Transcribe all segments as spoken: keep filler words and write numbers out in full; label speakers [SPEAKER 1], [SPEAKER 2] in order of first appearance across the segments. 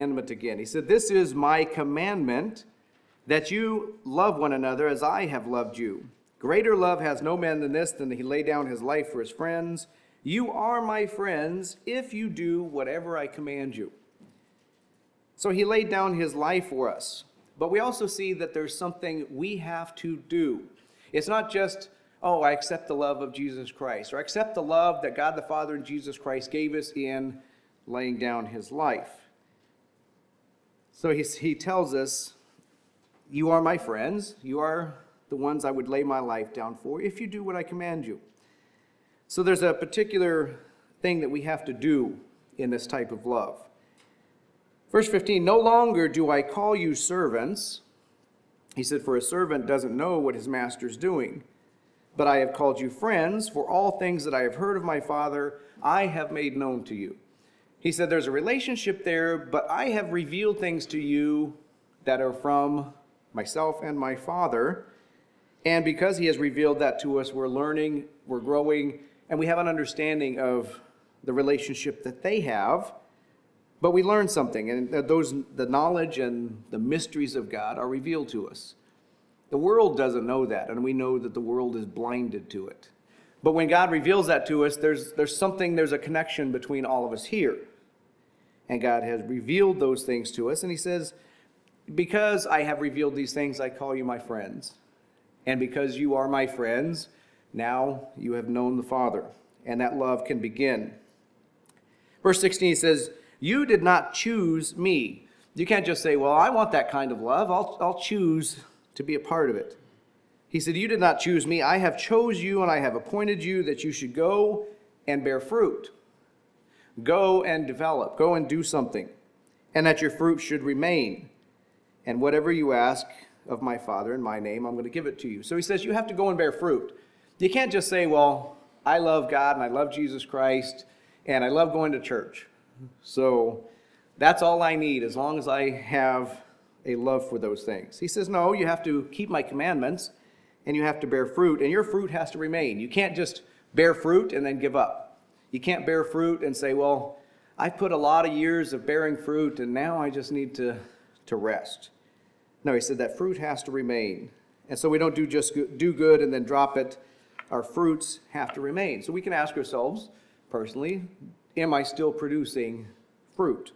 [SPEAKER 1] commandment again. He said, "This is my commandment, that you love one another as I have loved you. Greater love has no man than this, than that he lay down his life for his friends. You are my friends if you do whatever I command you." So he laid down his life for us. But we also see that there's something we have to do. It's not just, oh, I accept the love of Jesus Christ, or I accept the love that God the Father and Jesus Christ gave us in laying down his life. So he, he tells us, you are my friends. You are the ones I would lay my life down for if you do what I command you. So there's a particular thing that we have to do in this type of love. Verse fifteen, "No longer do I call you servants." He said, "For a servant doesn't know what his master's doing. But I have called you friends, for all things that I have heard of my Father, I have made known to you." He said there's a relationship there, but I have revealed things to you that are from myself and my Father. And because he has revealed that to us, we're learning, we're growing, and we have an understanding of the relationship that they have. But we learn something, and those the knowledge and the mysteries of God are revealed to us. The world doesn't know that, and we know that the world is blinded to it. But when God reveals that to us, there's there's something, there's a connection between all of us here. And God has revealed those things to us, and he says, because I have revealed these things, I call you my friends. And because you are my friends, now you have known the Father, and that love can begin. Verse sixteen says, "You did not choose me." You can't just say, well, I want that kind of love. I'll, I'll choose to be a part of it. He said, "You did not choose me. I have chose you, and I have appointed you that you should go and bear fruit. Go and develop. Go and do something. And that your fruit should remain. And whatever you ask of my Father in my name, I'm going to give it to you." So he says you have to go and bear fruit. You can't just say, well, I love God, and I love Jesus Christ, and I love going to church. So that's all I need as long as I have a love for those things. He says, no, you have to keep my commandments, and you have to bear fruit, and your fruit has to remain. You can't just bear fruit and then give up. You can't bear fruit and say, well, I've put a lot of years of bearing fruit, and now I just need to, to rest. No, he said that fruit has to remain. And so we don't do just go- do good and then drop it. Our fruits have to remain. So we can ask ourselves, personally, am I still producing fruit?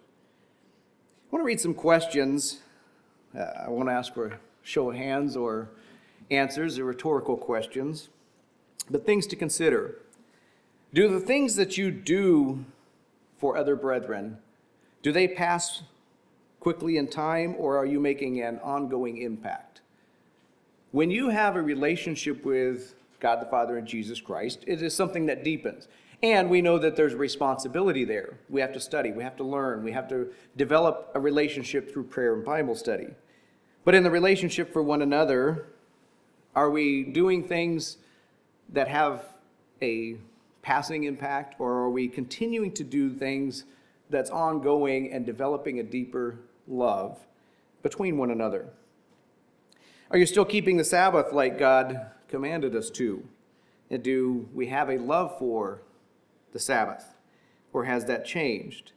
[SPEAKER 1] I want to read some questions. Uh, I want to ask for a show of hands or answers. They're rhetorical questions. But things to consider. Do the things that you do for other brethren, do they pass quickly in time, or are you making an ongoing impact? When you have a relationship with God the Father and Jesus Christ, it is something that deepens. And we know that there's responsibility there. We have to study, we have to learn, we have to develop a relationship through prayer and Bible study. But in the relationship for one another, are we doing things that have a passing impact, or are we continuing to do things that's ongoing and developing a deeper love between one another? Are you still keeping the Sabbath like God commanded us to? And do we have a love for the Sabbath, or has that changed?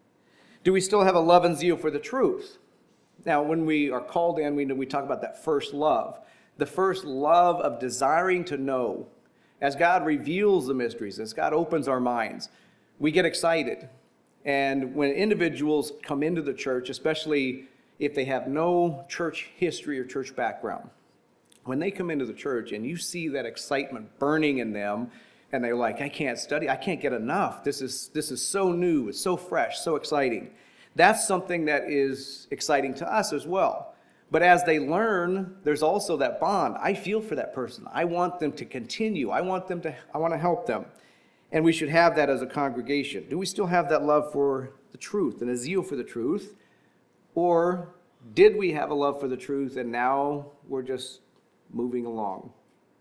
[SPEAKER 1] Do we still have a love and zeal for the truth? Now, when we are called in, we we talk about that first love, the first love of desiring to know. As God reveals the mysteries, as God opens our minds, we get excited. And when individuals come into the church, especially if they have no church history or church background, when they come into the church and you see that excitement burning in them, and they're like, I can't study, I can't get enough. This is this is so new, it's so fresh, so exciting. That's something that is exciting to us as well. But as they learn, there's also that bond. I feel for that person. I want them to continue. I want them to, I want to help them. And we should have that as a congregation. Do we still have that love for the truth and a zeal for the truth? Or did we have a love for the truth and now we're just moving along?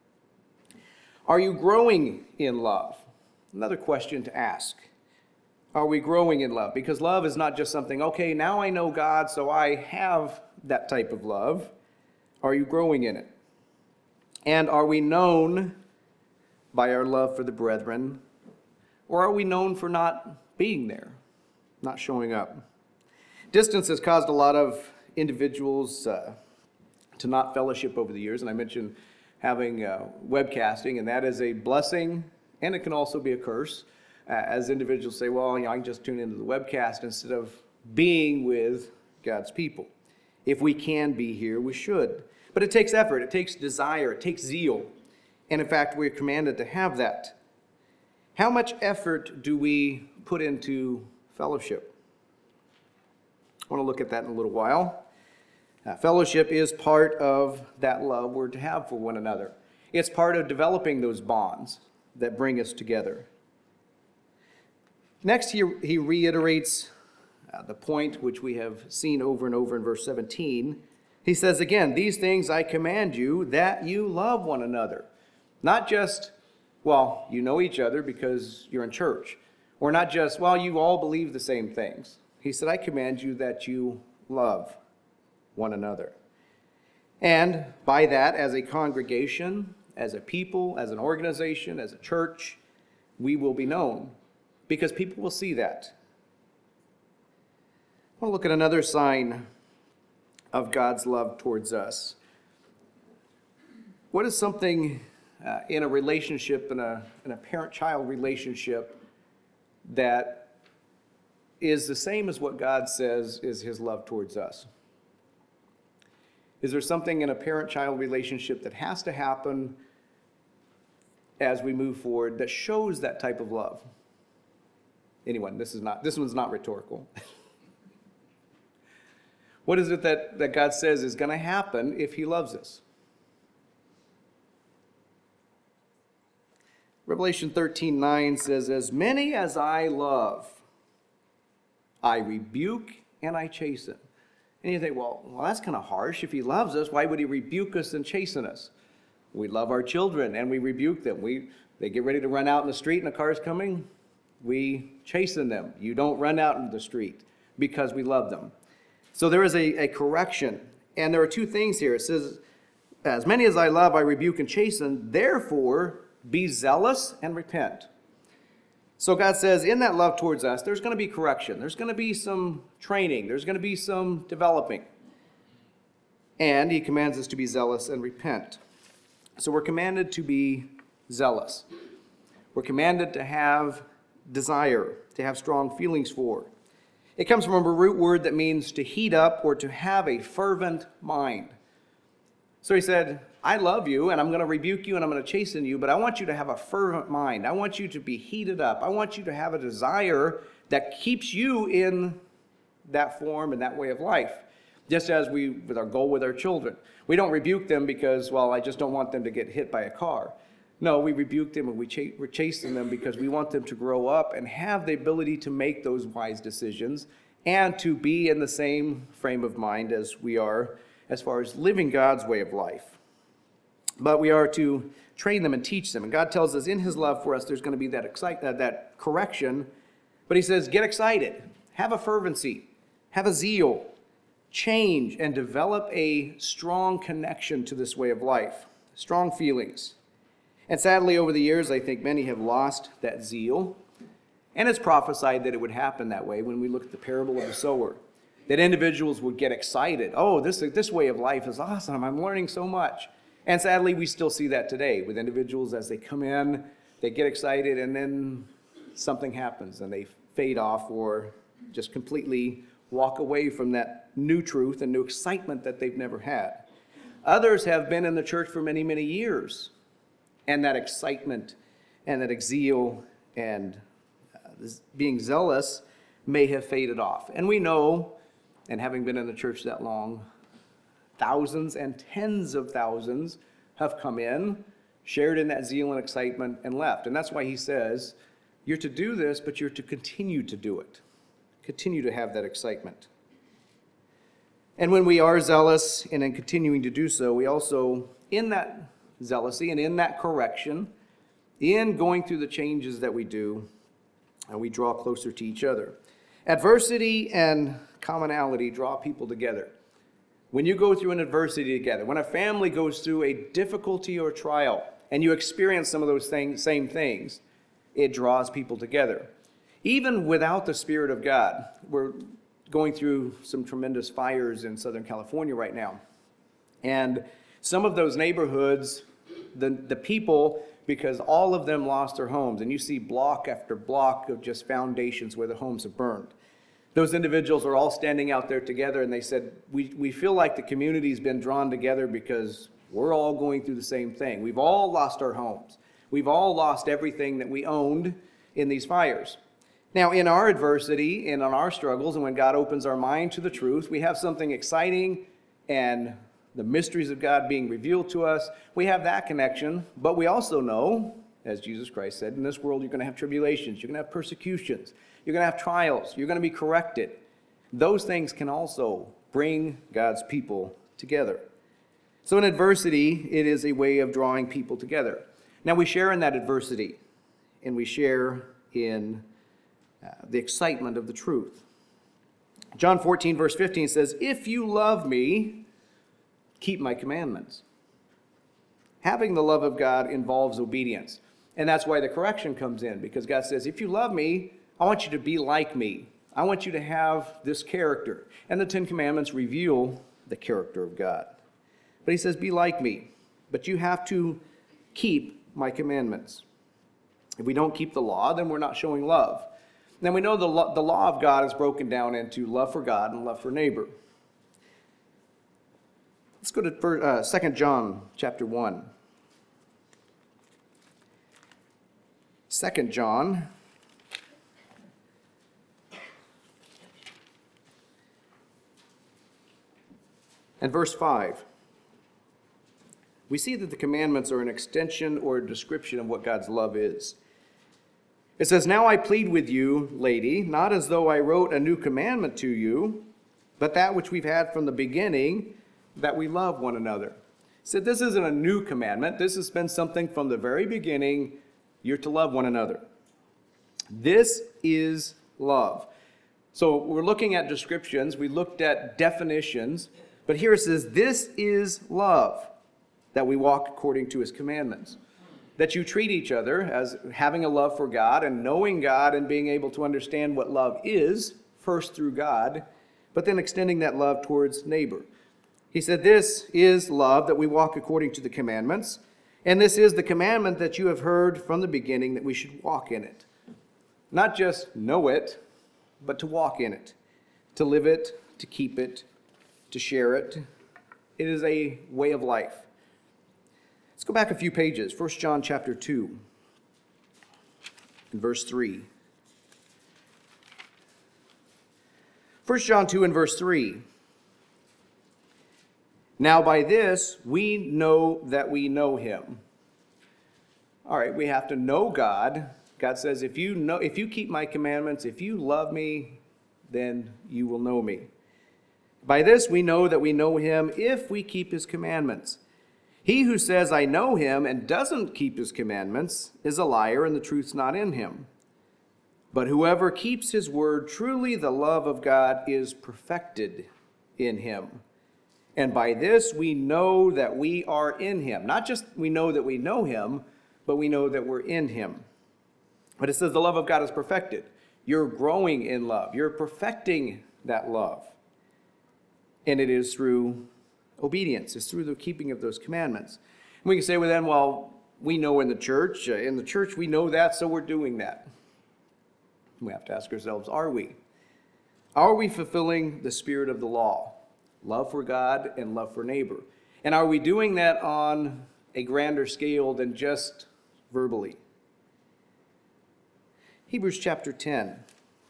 [SPEAKER 1] Are you growing in love? Another question to ask. Are we growing in love? Because love is not just something, okay, now I know God, so I have that type of love. Are you growing in it? And are we known by our love for the brethren? Or are we known for not being there, not showing up? Distance has caused a lot of individuals uh, to not fellowship over the years, and I mentioned having uh, webcasting, and that is a blessing, and it can also be a curse, uh, as individuals say, well, you know, I can just tune into the webcast instead of being with God's people. If we can be here, we should. But it takes effort, it takes desire, it takes zeal, and in fact, we're commanded to have that. How much effort do we put into fellowship? I want to look at that in a little while. Uh, fellowship is part of that love we're to have for one another. It's part of developing those bonds that bring us together. Next, he, he reiterates uh, the point which we have seen over and over in verse seventeen. He says again, these things I command you, that you love one another. Not just, well, you know each other because you're in church. Or not just, well, you all believe the same things. He said, I command you that you love one another. And by that, as a congregation, as a people, as an organization, as a church, we will be known because people will see that. I want to look at another sign of God's love towards us. What is something uh, in a relationship, in a, in a parent-child relationship, that is the same as what God says is his love towards us? Is there something in a parent-child relationship that has to happen as we move forward that shows that type of love? Anyone? This is not, this one's not rhetorical. What is it that, that God says is going to happen if he loves us? Revelation thirteen nine says, as many as I love, I rebuke and I chasten. And you think, well, well, that's kind of harsh. If he loves us, why would he rebuke us and chasten us? We love our children and we rebuke them. We They get ready to run out in the street and a car's coming. We chasten them. You don't run out into the street because we love them. So there is a, a correction. And there are two things here. It says, as many as I love, I rebuke and chasten. Therefore, be zealous and repent. So God says, in that love towards us, there's going to be correction. There's going to be some training. There's going to be some developing. And he commands us to be zealous and repent. So we're commanded to be zealous. We're commanded to have desire, to have strong feelings for. It comes from a root word that means to heat up or to have a fervent mind. So he said, I love you, and I'm going to rebuke you, and I'm going to chasten you, but I want you to have a fervent mind. I want you to be heated up. I want you to have a desire that keeps you in that form and that way of life. Just as we, with our goal with our children. We don't rebuke them because, well, I just don't want them to get hit by a car. No, we rebuke them and we ch- we're chasing them because we want them to grow up and have the ability to make those wise decisions and to be in the same frame of mind as we are as far as living God's way of life. But we are to train them and teach them. And God tells us in his love for us, there's going to be that excite, uh, that correction. But he says, get excited, have a fervency, have a zeal, change, and develop a strong connection to this way of life, strong feelings. And sadly, over the years, I think many have lost that zeal. And it's prophesied that it would happen that way when we look at the parable of the sower. That individuals would get excited. Oh, this, this way of life is awesome. I'm learning so much. And sadly, we still see that today with individuals as they come in, they get excited, and then something happens and they fade off or just completely walk away from that new truth and new excitement that they've never had. Others have been in the church for many, many years. And that excitement and that zeal and uh, being zealous may have faded off. And we know, and having been in the church that long, thousands and tens of thousands have come in, shared in that zeal and excitement, and left. And that's why he says, you're to do this, but you're to continue to do it. Continue to have that excitement. And when we are zealous and in continuing to do so, we also, in that zealousy and in that correction, in going through the changes that we do, and we draw closer to each other. Adversity and commonality draw people together. When you go through an adversity together, when a family goes through a difficulty or trial, and you experience some of those things, same things, it draws people together. Even without the Spirit of God, where going through some tremendous fires in Southern California right now. And some of those neighborhoods, the, the people, because all of them lost their homes, and you see block after block of just foundations where the homes have burned. Those individuals are all standing out there together, and they said, we, we feel like the community's been drawn together because we're all going through the same thing. We've all lost our homes. We've all lost everything that we owned in these fires. Now, in our adversity and on our struggles, and when God opens our mind to the truth, we have something exciting and the mysteries of God being revealed to us. We have that connection, but we also know, as Jesus Christ said, in this world you're going to have tribulations, you're going to have persecutions, you're going to have trials, you're going to be corrected. Those things can also bring God's people together. So in adversity, it is a way of drawing people together. Now we share in that adversity, and we share in uh, the excitement of the truth. John fourteen, verse fifteen says, "If you love me, keep my commandments." Having the love of God involves obedience. And that's why the correction comes in, because God says, if you love me, I want you to be like me. I want you to have this character. And the Ten Commandments reveal the character of God. But he says, be like me. But you have to keep my commandments. If we don't keep the law, then we're not showing love. Then we know the law, the law of God is broken down into love for God and love for neighbor. Let's go to uh, Second John chapter one. Second John and verse five. We see that the commandments are an extension or a description of what God's love is. It says, "Now I plead with you, lady, not as though I wrote a new commandment to you, but that which we've had from the beginning, that we love one another." He said, this isn't a new commandment. This has been something from the very beginning. You're to love one another. This is love. So we're looking at descriptions. We looked at definitions. But here it says, this is love, that we walk according to his commandments. That you treat each other as having a love for God and knowing God and being able to understand what love is, first through God, but then extending that love towards neighbor. He said, this is love, that we walk according to the commandments. And this is the commandment that you have heard from the beginning, that we should walk in it. Not just know it, but to walk in it, to live it, to keep it, to share it. It is a way of life. Let's go back a few pages. First John chapter two and verse three. First John two and verse three. "Now by this we know that we know him." All right, we have to know God. God says, if you know, if you keep my commandments, if you love me, then you will know me. "By this we know that we know him, if we keep his commandments. He who says, I know him, and doesn't keep his commandments is a liar, and the truth's not in him. But whoever keeps his word, truly the love of God is perfected in him. And by this we know that we are in him." Not just we know that we know him, but we know that we're in him. But it says the love of God is perfected. You're growing in love. You're perfecting that love. And it is through obedience. It's through the keeping of those commandments. And we can say, well then, well, we know in the church. Uh, in the church we know that, so we're doing that. We have to ask ourselves, are we? Are we fulfilling the spirit of the law? Love for God and love for neighbor. And are we doing that on a grander scale than just verbally? Hebrews chapter ten.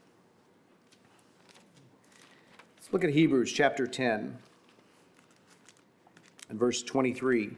[SPEAKER 1] Let's look at Hebrews chapter ten and verse twenty-three.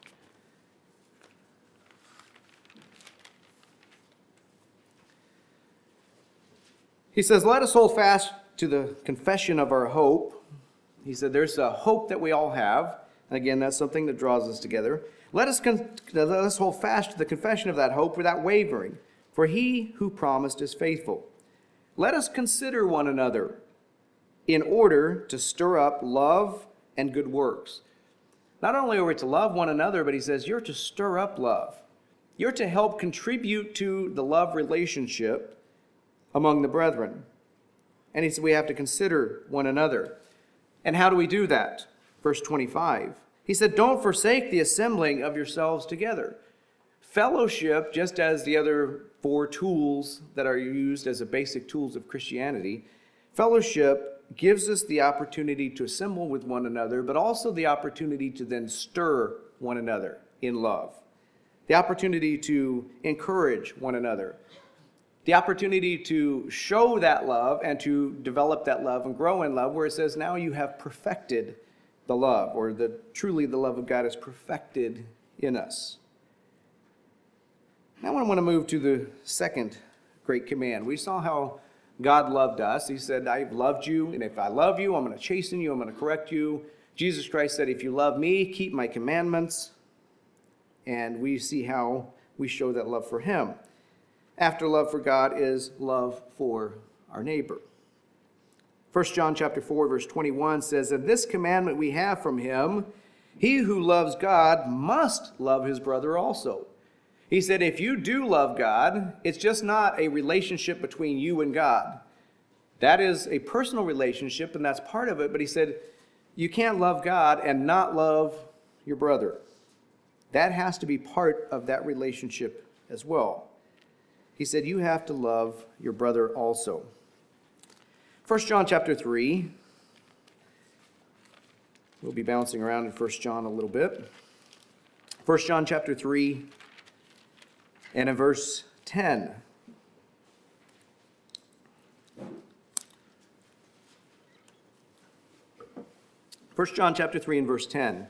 [SPEAKER 1] He says, "Let us hold fast to the confession of our hope." He said there's a hope that we all have. And again, that's something that draws us together. Let us, con- let us hold fast to the confession of that hope without wavering, for he who promised is faithful. Let us consider one another in order to stir up love and good works. Not only are we to love one another, but he says you're to stir up love. You're to help contribute to the love relationship among the brethren. And he said we have to consider one another. And how do we do that? Verse twenty-five. He said, don't forsake the assembling of yourselves together. Fellowship, just as the other four tools that are used as the basic tools of Christianity, fellowship gives us the opportunity to assemble with one another, but also the opportunity to then stir one another in love. The opportunity to encourage one another. The opportunity to show that love and to develop that love and grow in love, where it says now you have perfected the love, or the truly the love of God is perfected in us. Now I want to move to the second great command. We saw how God loved us. He said, I've loved you, and if I love you, I'm going to chasten you, I'm going to correct you. Jesus Christ said, if you love me, keep my commandments. And we see how we show that love for him. After love for God is love for our neighbor. First John chapter four, verse twenty-one says, and this commandment we have from him, he who loves God must love his brother also. He said, if you do love God, it's just not a relationship between you and God. That is a personal relationship, and that's part of it. But he said, you can't love God and not love your brother. That has to be part of that relationship as well. He said, you have to love your brother also. First John chapter three. We'll be bouncing around in First John a little bit. First John chapter three and in verse ten. First John chapter three and verse ten.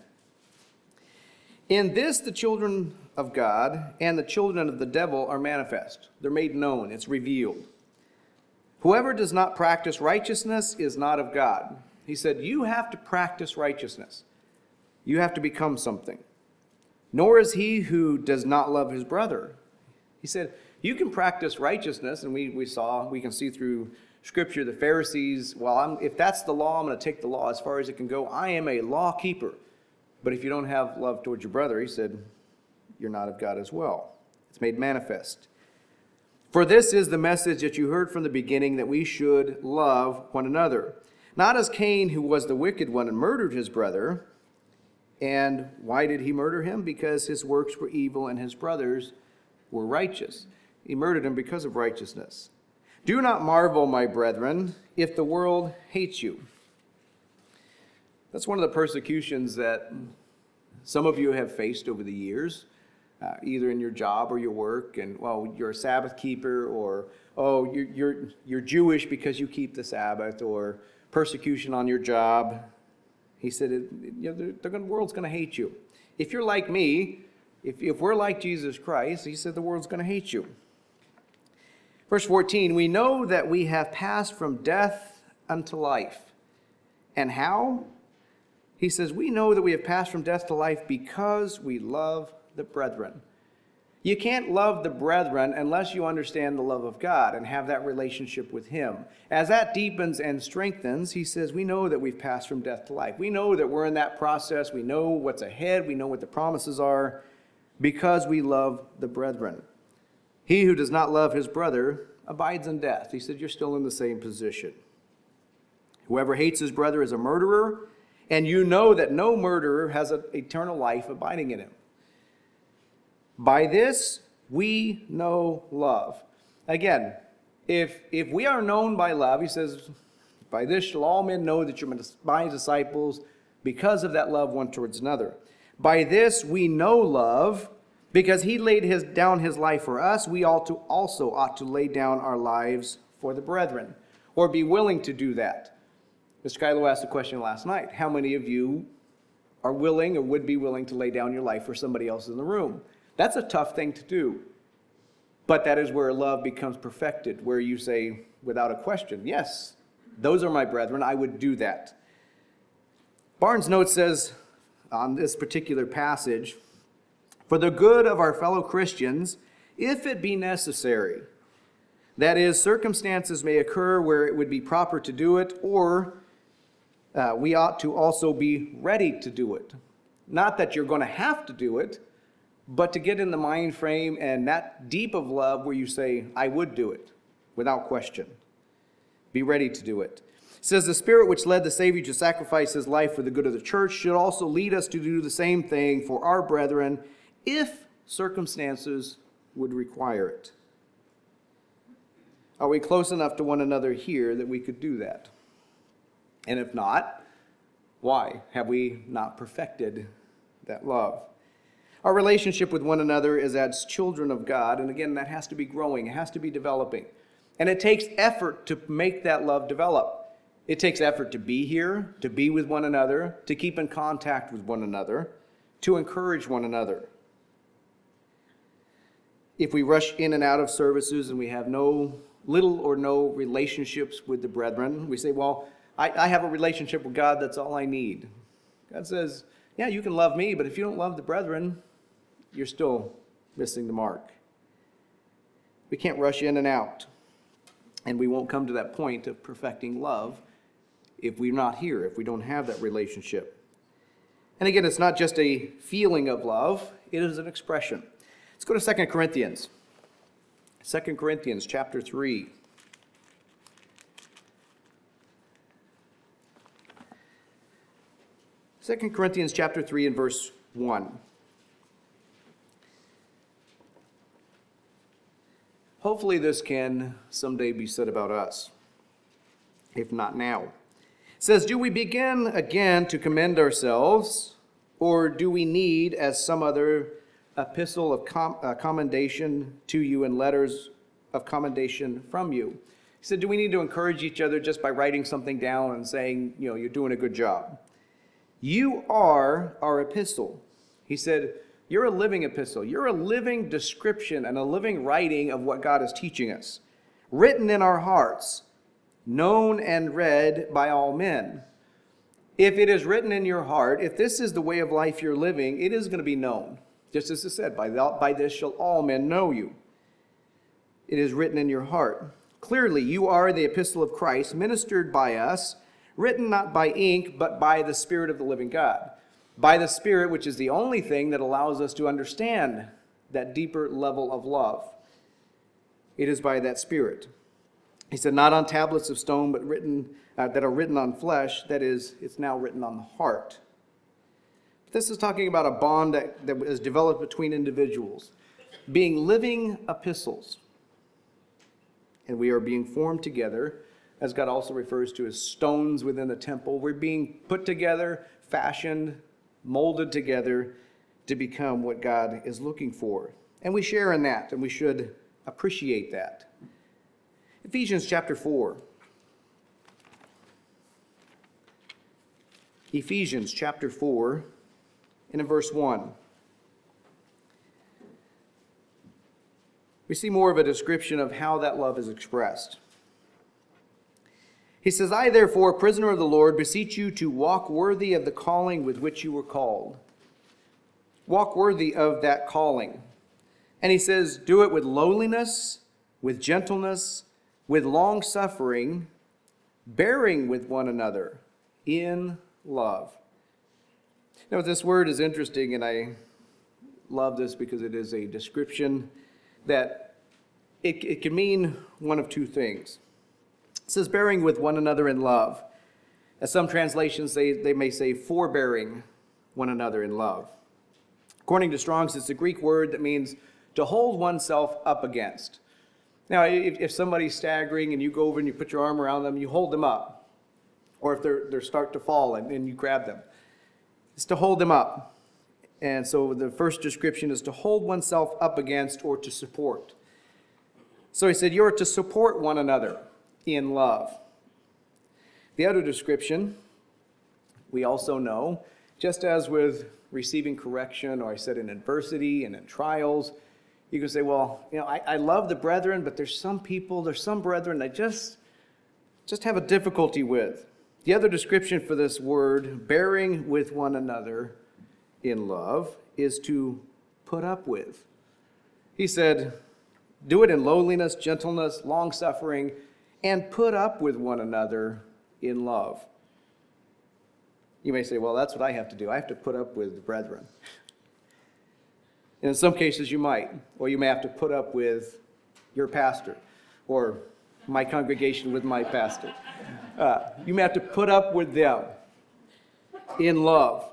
[SPEAKER 1] In this the children of God and the children of the devil are manifest. They're made known. It's revealed. Whoever does not practice righteousness is not of God. He said, you have to practice righteousness. You have to become something. Nor is he who does not love his brother. He said, you can practice righteousness, and we, we saw, we can see through Scripture, the Pharisees, well, I'm, if that's the law, I'm going to take the law as far as it can go. I am a law keeper. But if you don't have love towards your brother, he said, you're not of God as well. It's made manifest. For this is the message that you heard from the beginning, that we should love one another. Not as Cain, who was the wicked one and murdered his brother. And why did he murder him? Because his works were evil and his brothers were righteous. He murdered him because of righteousness. Do not marvel, my brethren, if the world hates you. That's one of the persecutions that some of you have faced over the years. Uh, either in your job or your work, and well, you're a Sabbath keeper, or oh, you're, you're you're Jewish because you keep the Sabbath, or persecution on your job. He said, it, you know, the, the world's going to hate you. If you're like me, if if we're like Jesus Christ, he said the world's going to hate you. Verse fourteen, we know that we have passed from death unto life. And how? He says, we know that we have passed from death to life because we love the brethren. You can't love the brethren unless you understand the love of God and have that relationship with him. As that deepens and strengthens, he says, we know that we've passed from death to life. We know that we're in that process. We know what's ahead. We know what the promises are because we love the brethren. He who does not love his brother abides in death. He said, you're still in the same position. Whoever hates his brother is a murderer, and you know that no murderer has an eternal life abiding in him. By this, we know love. Again, if if we are known by love, he says, by this shall all men know that you're my disciples, because of that love one towards another. By this we know love, because he laid his, down his life for us. We ought to also ought to lay down our lives for the brethren, or be willing to do that. Mister Kylo asked a question last night. How many of you are willing or would be willing to lay down your life for somebody else in the room? That's a tough thing to do. But that is where love becomes perfected, where you say, without a question, yes, those are my brethren, I would do that. Barnes' note says on this particular passage, for the good of our fellow Christians, if it be necessary, that is, circumstances may occur where it would be proper to do it, or uh, we ought to also be ready to do it. Not that you're going to have to do it, but to get in the mind frame and that deep of love where you say, I would do it without question. Be ready to do it. It says, the Spirit which led the Savior to sacrifice his life for the good of the church should also lead us to do the same thing for our brethren, if circumstances would require it. Are we close enough to one another here that we could do that? And if not, why have we not perfected that love? Our relationship with one another is as children of God, and again, that has to be growing, it has to be developing. And it takes effort to make that love develop. It takes effort to be here, to be with one another, to keep in contact with one another, to encourage one another. If we rush in and out of services and we have no little or no relationships with the brethren, we say, well, I, I have a relationship with God, that's all I need. God says, yeah, you can love me, but if you don't love the brethren, you're still missing the mark. We can't rush in and out, and we won't come to that point of perfecting love if we're not here, if we don't have that relationship. And again, it's not just a feeling of love, it is an expression. Let's go to Second Corinthians. Second Corinthians chapter three. Second Corinthians chapter three and verse one. Hopefully this can someday be said about us, if not now. It says, do we begin again to commend ourselves, or do we need, as some other epistle of com- uh, commendation to you and letters of commendation from you? He said, do we need to encourage each other just by writing something down and saying, you know, you're doing a good job? You are our epistle. He said, you're a living epistle. You're a living description and a living writing of what God is teaching us, written in our hearts, known and read by all men. If it is written in your heart, if this is the way of life you're living, it is going to be known. Just as it said, by, the, by this shall all men know you. It is written in your heart. Clearly, you are the epistle of Christ, ministered by us, written not by ink, but by the Spirit of the living God. By the Spirit, which is the only thing that allows us to understand that deeper level of love. It is by that Spirit. He said, not on tablets of stone, but written uh, that are written on flesh. That is, it's now written on the heart. This is talking about a bond that, that is developed between individuals, being living epistles. And we are being formed together, as God also refers to as stones within the temple. We're being put together, fashioned, molded together to become what God is looking for. And we share in that, and we should appreciate that. Ephesians chapter four. Ephesians chapter four, and in verse one. We see more of a description of how that love is expressed. He says, I therefore, prisoner of the Lord, beseech you to walk worthy of the calling with which you were called. Walk worthy of that calling. And he says, do it with lowliness, with gentleness, with long suffering, bearing with one another in love. Now, this word is interesting, and I love this because it is a description that it, it can mean one of two things. It says bearing with one another in love. As some translations say, they may say forbearing one another in love. According to Strong's, it's a Greek word that means to hold oneself up against. Now, if, if somebody's staggering and you go over and you put your arm around them, you hold them up. Or if they're, they start to fall and, and you grab them. It's to hold them up. And so the first description is to hold oneself up against or to support. So he said, you are to support one another in love. The other description, we also know, just as with receiving correction, or I said in adversity and in trials, you can say, well, you know, I, I love the brethren, but there's some people, there's some brethren I just, just have a difficulty with. The other description for this word, bearing with one another in love, is to put up with. He said, do it in lowliness, gentleness, long-suffering, and put up with one another in love. You may say, well, that's what I have to do. I have to put up with the brethren. And in some cases you might, or you may have to put up with your pastor, or my congregation with my pastor. Uh, you may have to put up with them in love.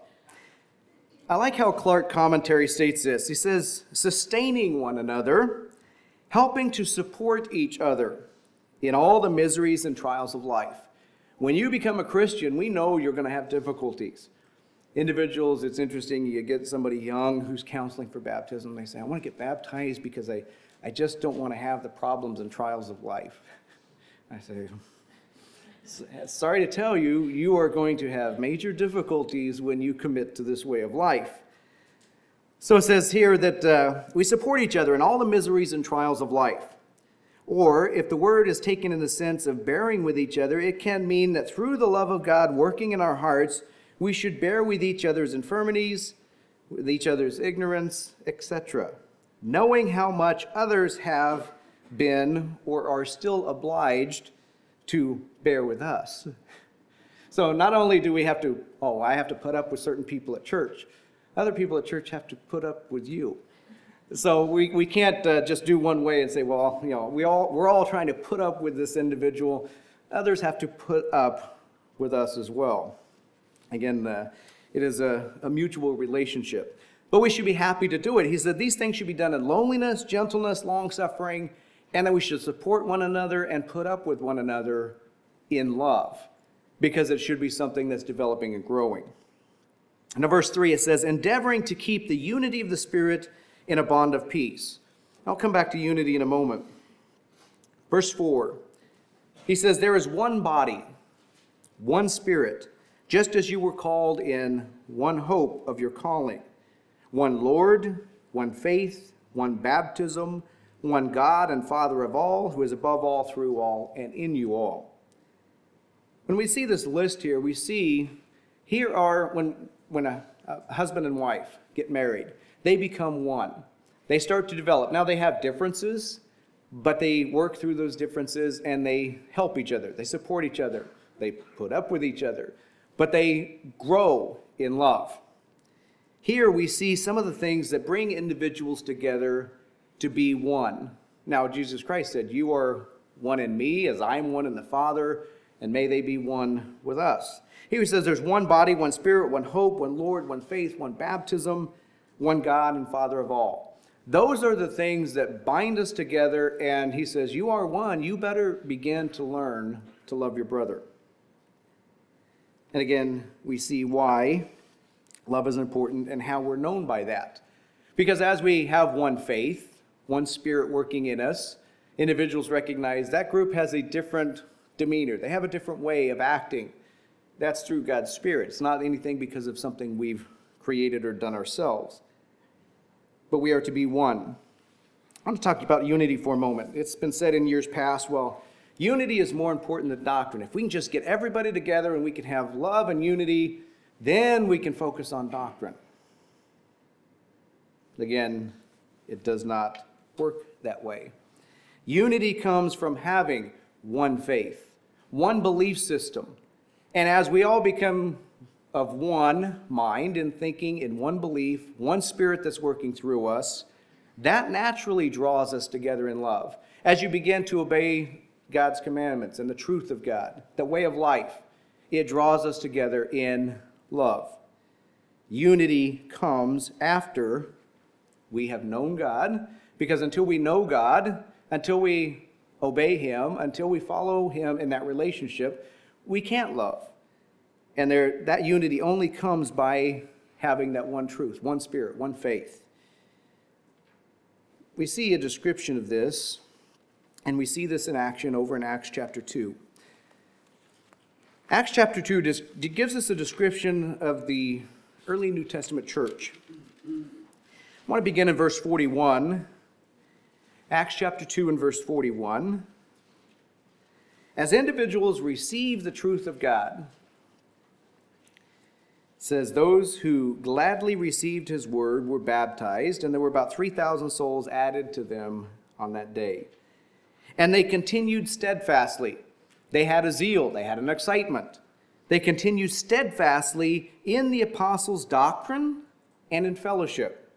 [SPEAKER 1] I like how Clark commentary states this. He says, sustaining one another, helping to support each other in all the miseries and trials of life. When you become a Christian, we know you're going to have difficulties. Individuals, it's interesting, you get somebody young who's counseling for baptism. They say, I want to get baptized because I, I just don't want to have the problems and trials of life. I say, sorry to tell you, you are going to have major difficulties when you commit to this way of life. So it says here that uh, we support each other in all the miseries and trials of life. Or if the word is taken in the sense of bearing with each other, it can mean that through the love of God working in our hearts, we should bear with each other's infirmities, with each other's ignorance, et cetera, knowing how much others have been or are still obliged to bear with us. So not only do we have to, oh, I have to put up with certain people at church, other people at church have to put up with you. So we, we can't uh, just do one way and say, well, you know, we all, we're all trying to put up with this individual. Others have to put up with us as well. Again, uh, it is a, a mutual relationship. But we should be happy to do it. He said these things should be done in loneliness, gentleness, long-suffering, and that we should support one another and put up with one another in love, because it should be something that's developing and growing. And in verse three, it says, endeavoring to keep the unity of the Spirit in a bond of peace. I'll come back to unity in a moment. Verse four, he says, there is one body, one Spirit, just as you were called in one hope of your calling, one Lord, one faith, one baptism, one God and Father of all, who is above all, through all, and in you all. When we see this list here, we see here are, when, when a, a husband and wife get married, they become one. They start to develop. Now they have differences, but they work through those differences and they help each other. They support each other. They put up with each other. But they grow in love. Here we see some of the things that bring individuals together to be one. Now Jesus Christ said, you are one in me as I am one in the Father, and may they be one with us. Here he says there's one body, one Spirit, one hope, one Lord, one faith, one baptism, one God and Father of all. Those are the things that bind us together, and he says, you are one. You better begin to learn to love your brother. And again, we see why love is important and how we're known by that. Because as we have one faith, one Spirit working in us, individuals recognize that group has a different demeanor. They have a different way of acting. That's through God's Spirit. It's not anything because of something we've created or done ourselves. But we are to be one. I want to talk about unity for a moment. It's been said in years past, well, unity is more important than doctrine. If we can just get everybody together and we can have love and unity, then we can focus on doctrine. Again, it does not work that way. Unity comes from having one faith, one belief system. And as we all become of one mind and thinking in one belief, one Spirit that's working through us, that naturally draws us together in love. As you begin to obey God's commandments and the truth of God, the way of life, it draws us together in love. Unity comes after we have known God, because until we know God, until we obey Him, until we follow Him in that relationship, we can't love. And there, that unity only comes by having that one truth, one Spirit, one faith. We see a description of this, and we see this in action over in Acts chapter two. Acts chapter two just gives us a description of the early New Testament church. I want to begin in verse forty-one. Acts chapter two and verse forty-one. As individuals receive the truth of God, it says, those who gladly received his word were baptized, and there were about three thousand souls added to them on that day. And they continued steadfastly. They had a zeal, they had an excitement. They continued steadfastly in the apostles' doctrine and in fellowship.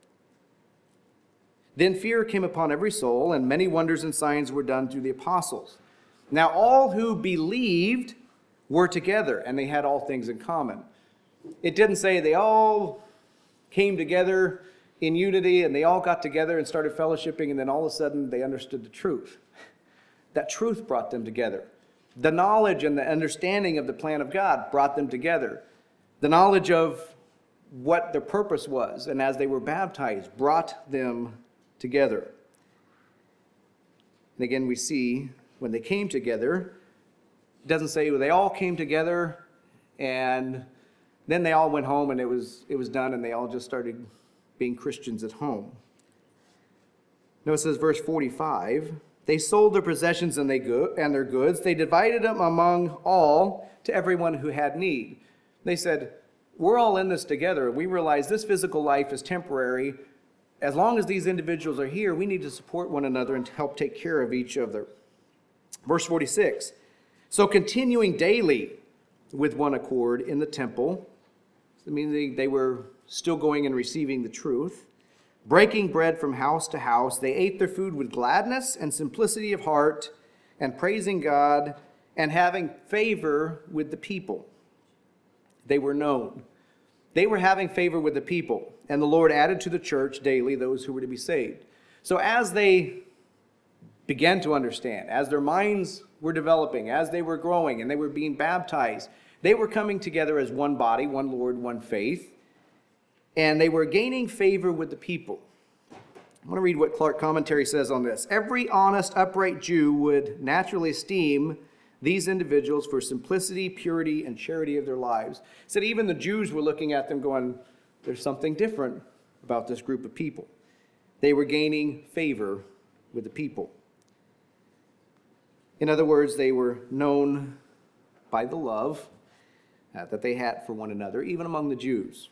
[SPEAKER 1] Then fear came upon every soul, and many wonders and signs were done through the apostles. Now all who believed were together, and they had all things in common. It didn't say they all came together in unity and they all got together and started fellowshipping, and then all of a sudden they understood the truth. That truth brought them together. The knowledge and the understanding of the plan of God brought them together. The knowledge of what their purpose was, and as they were baptized, brought them together. And again, we see when they came together, it doesn't say they all came together and then they all went home and it was it was done and they all just started being Christians at home. No, it says verse forty-five, they sold their possessions and they go- and their goods. They divided them among all to everyone who had need. They said, we're all in this together. We realize this physical life is temporary. As long as these individuals are here, we need to support one another and help take care of each other. Verse forty-six, so continuing daily with one accord in the temple, I mean, they, they were still going and receiving the truth, breaking bread from house to house, they ate their food with gladness and simplicity of heart, and praising God and having favor with the people. They were known. They were having favor with the people, and the Lord added to the church daily those who were to be saved. So as they began to understand, as their minds were developing, as they were growing and they were being baptized, they were coming together as one body, one Lord, one faith, and they were gaining favor with the people. I want to read what Clark Commentary says on this. Every honest, upright Jew would naturally esteem these individuals for simplicity, purity, and charity of their lives. He said even the Jews were looking at them going, there's something different about this group of people. They were gaining favor with the people. In other words, they were known by the love uh, that they had for one another, even among the Jews.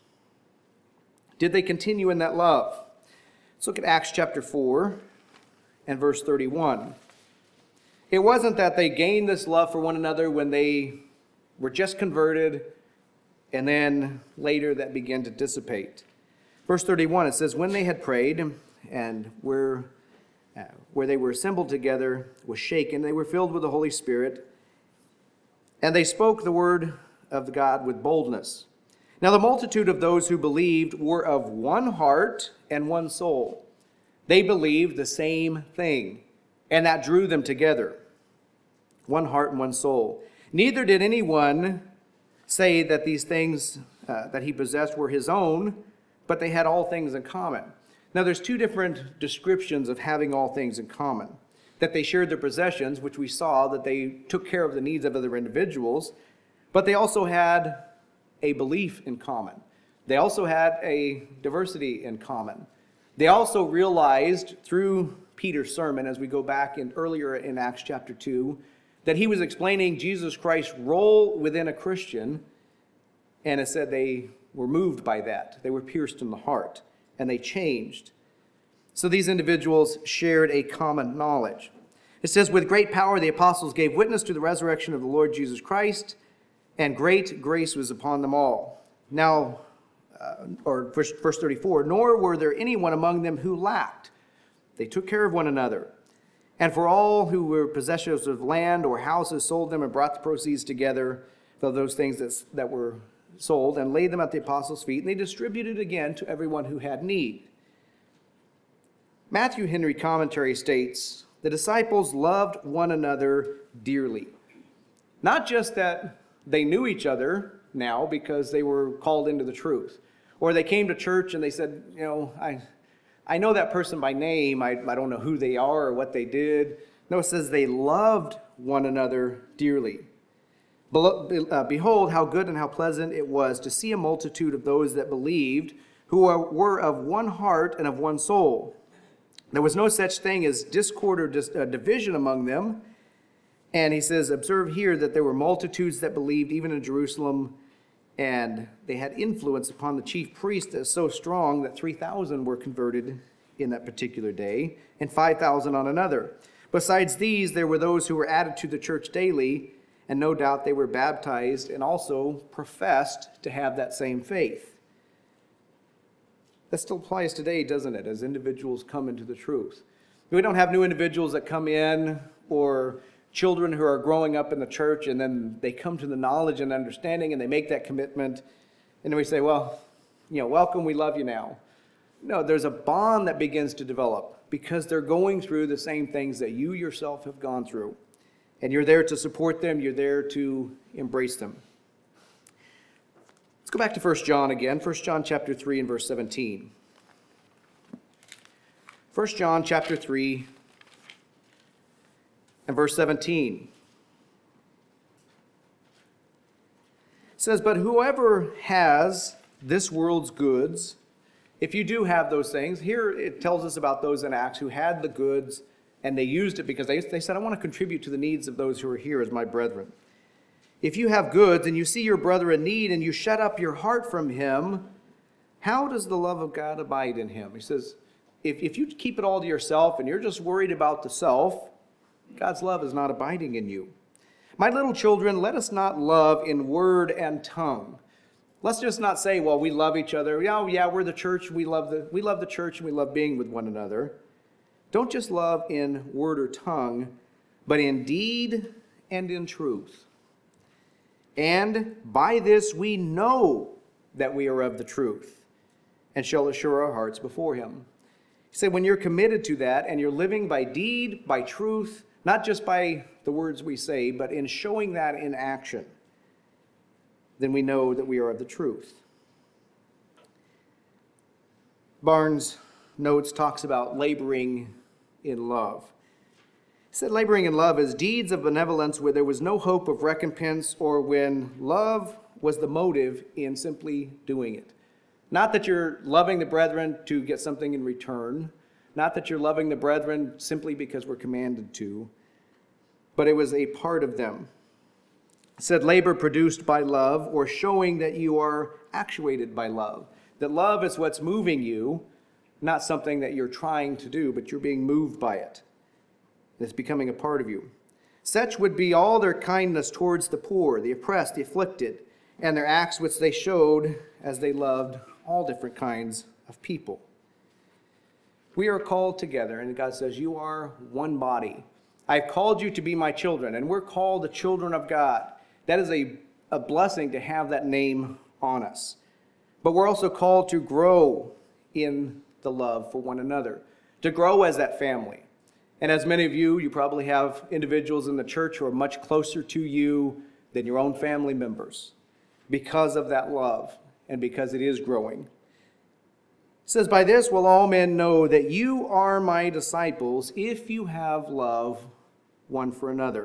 [SPEAKER 1] Did they continue in that love? Let's look at Acts chapter four and verse thirty-one. It wasn't that they gained this love for one another when they were just converted and then later that began to dissipate. Verse thirty-one, it says, when they had prayed and were uh, where they were assembled together was shaken, they were filled with the Holy Spirit, and they spoke the word of God with boldness. Now the multitude of those who believed were of one heart and one soul. They believed the same thing, and that drew them together. One heart and one soul. Neither did anyone say that these things uh, that he possessed were his own, but they had all things in common. Now there's two different descriptions of having all things in common. That they shared their possessions, which we saw, that they took care of the needs of other individuals, but they also had a belief in common. They also had a diversity in common. They also realized through Peter's sermon, as we go back in earlier in Acts chapter two, that he was explaining Jesus Christ's role within a Christian, and it said they were moved by that. They were pierced in the heart, and they changed. So these individuals shared a common knowledge. It says, with great power the apostles gave witness to the resurrection of the Lord Jesus Christ, and great grace was upon them all. Now, uh, or verse, verse thirty-four, nor were there anyone among them who lacked. They took care of one another. And for all who were possessors of land or houses sold them and brought the proceeds together of those things that, that were sold and laid them at the apostles' feet, and they distributed again to everyone who had need. Matthew Henry Commentary states, the disciples loved one another dearly. Not just that they knew each other now because they were called into the truth, or they came to church and they said, you know, I I know that person by name. I, I don't know who they are or what they did. No, it says they loved one another dearly. Behold, how good and how pleasant it was to see a multitude of those that believed, who were of one heart and of one soul. There was no such thing as discord or dis- uh, division among them. And he says, observe here that there were multitudes that believed even in Jerusalem, and they had influence upon the chief priest that so strong that three thousand were converted in that particular day, and five thousand on another. Besides these, there were those who were added to the church daily, and no doubt they were baptized and also professed to have that same faith. That still applies today, doesn't it, as individuals come into the truth. We don't have new individuals that come in or children who are growing up in the church and then they come to the knowledge and understanding and they make that commitment. And then we say, well, you know, welcome, we love you now. No, there's a bond that begins to develop because they're going through the same things that you yourself have gone through. And you're there to support them. You're there to embrace them. Let's go back to First John again. First John chapter three and verse seventeen. First John chapter three and verse seventeen. It says, but whoever has this world's goods, if you do have those things, here it tells us about those in Acts who had the goods and they used it because they, they said, I want to contribute to the needs of those who are here as my brethren. If you have goods and you see your brother in need and you shut up your heart from him, how does the love of God abide in him? He says, if, if you keep it all to yourself and you're just worried about the self, God's love is not abiding in you. My little children, let us not love in word and tongue. Let's just not say, well, we love each other. Oh, yeah, we're the church. We love the, we love the church and we love being with one another. Don't just love in word or tongue, but in deed and in truth. And by this we know that we are of the truth and shall assure our hearts before him. He said, when you're committed to that and you're living by deed, by truth, not just by the words we say, but in showing that in action, then we know that we are of the truth. Barnes Notes talks about laboring in love. He said laboring in love is deeds of benevolence where there was no hope of recompense or when love was the motive in simply doing it. Not that you're loving the brethren to get something in return, not that you're loving the brethren simply because we're commanded to, but it was a part of them. It said labor produced by love or showing that you are actuated by love. That love is what's moving you, not something that you're trying to do, but you're being moved by it. It's becoming a part of you. Such would be all their kindness towards the poor, the oppressed, the afflicted, and their acts which they showed as they loved all different kinds of people. We are called together, and God says, you are one body. I've called you to be my children, and we're called the children of God. That is a, a blessing to have that name on us. But we're also called to grow in the love for one another, to grow as that family. And as many of you, you probably have individuals in the church who are much closer to you than your own family members because of that love and because it is growing. It says, by this will all men know that you are my disciples if you have love one for another.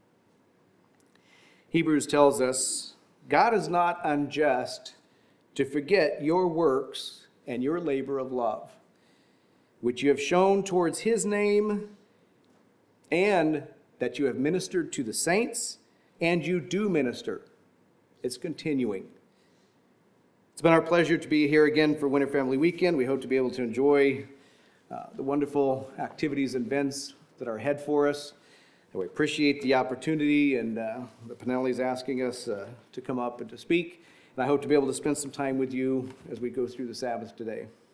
[SPEAKER 1] Hebrews tells us, God is not unjust to forget your works and your labor of love, which you have shown towards his name, and that you have ministered to the saints, and you do minister. It's continuing. It's been our pleasure to be here again for Winter Family Weekend. We hope to be able to enjoy uh, the wonderful activities and events that are ahead for us. And we appreciate the opportunity, and uh, the Pinelli's asking us uh, to come up and to speak. And I hope to be able to spend some time with you as we go through the Sabbath today.